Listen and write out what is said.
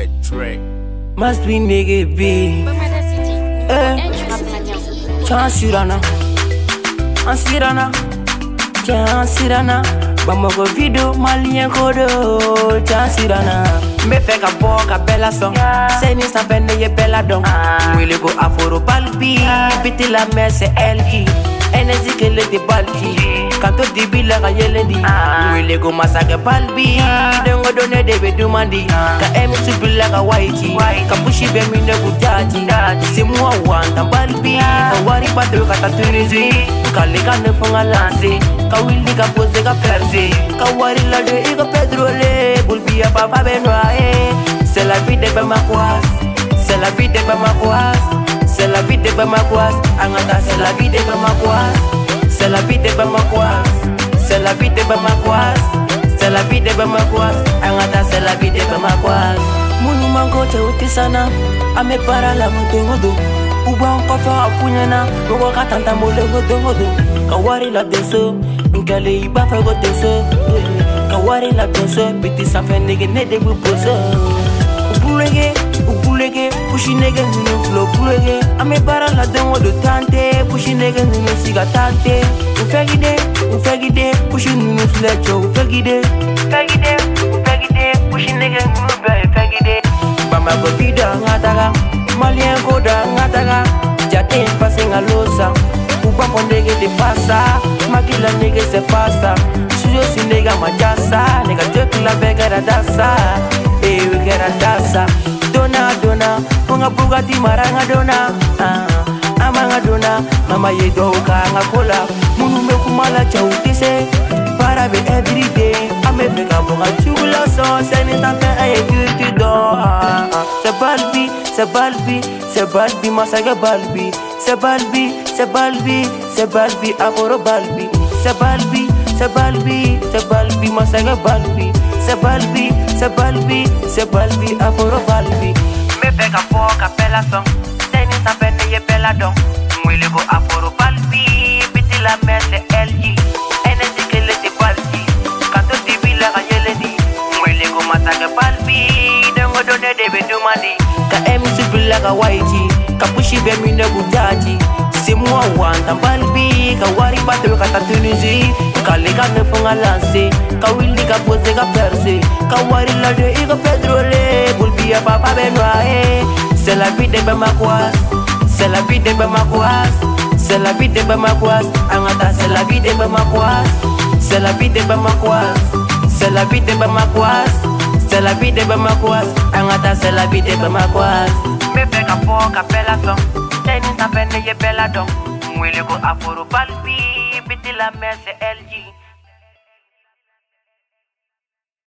Patrick. Must be nigga B. Chansirana, Ansirana, Chansirana. Bamako video malien kodo. Chansirana. Me feka boka bella song. Seni sa pende ye bella dong. Mwile go aforo balbi. Piti la messe LG. Energy kele de balji. Kanto di bila ka yelendi. Mwile go masake balbi. Dengo done de be dumandi. Ka emi subila ka waiti. Ka pushi be mine gujaji. Simua wanda balbi. Ka wari patro ka tatunizi. Ka lega ne fonga lanse. Ka willi ka pose ka perse. Ka wari la de ika pedrole. Bulbi ya papa benwa. C'est la vie de Bamakoas. C'est la vie de Bamakoas. C'est la vie de Bamakoas. Angata, c'est la vie de Bamakoas. C'est la vie de Bamakoas. C'est la vie de Bamakoas. C'est la vie de Bamakoas. Angata, c'est la vie de Bamakoas. Munu mango te utisana. Ame para la moto. Uba kofa apunyana. Ugo katanta mole godo. Kawari la deso. Nkale iba fa godeso. Kawari la deso. Piti sa fe nege ne de buposo. Upulege, pushi nege nunu flow pulege. Ame bara la dengo do tante, pushi nege nunu siga tante. Ufegide, pushi nunu flecho, ufegide, pushi nege nunu be ufegide. Bama go vida ngataga, malien koda ngataga. Jate passing a losa, uba pondege de pasa, makila nege se pasa. Suyo si nega majasa, nega tekila begara dasa. We get a dasa. Dona, Unga Bugatti maranga dona. Amanga dona, mama ye doka ngakola. Munu me kumala chautise. Para be everyday. Ame feka bonga chula son. Seni tante aye girti do. Se balbi, masaga balbi. Se balbi, akoro balbi. Se balbi, masaga balbi. Se balbi, aforo balbi. Me pega boca bella song. Seni sa pende ye bella dong. Mwile go aforo balbi. Biti la messe LG. Energy kele de balbi. Kanto di bila ka yelendi. Mwile go masake balbi. Dengo done de be dumandi. Ka emi subila ka waiti. Ka pushi be mine gujaji. Simua wanda balbi. Ka wari patro ka tatunizi. Ka lega ne fonga lanse. Ka willi ka pose ka perse. Ka wari la de ika pedrole. Bulbi ya papa benwa. C'est la vie de Bamakoas. C'est la vie de Bamakoas. C'est la vie de Bamakoas. Angata, c'est la vie de Bamakoas. C'est la vie de Bamakoas. C'est la vie de Bamakoas. C'est la vie de Bamakoas. Angata, c'est la vie de Bamakoas. Me pega boca bella song. Teni sa pende ye bella dong. Mwile go aforo balbi. Biti la messe LG.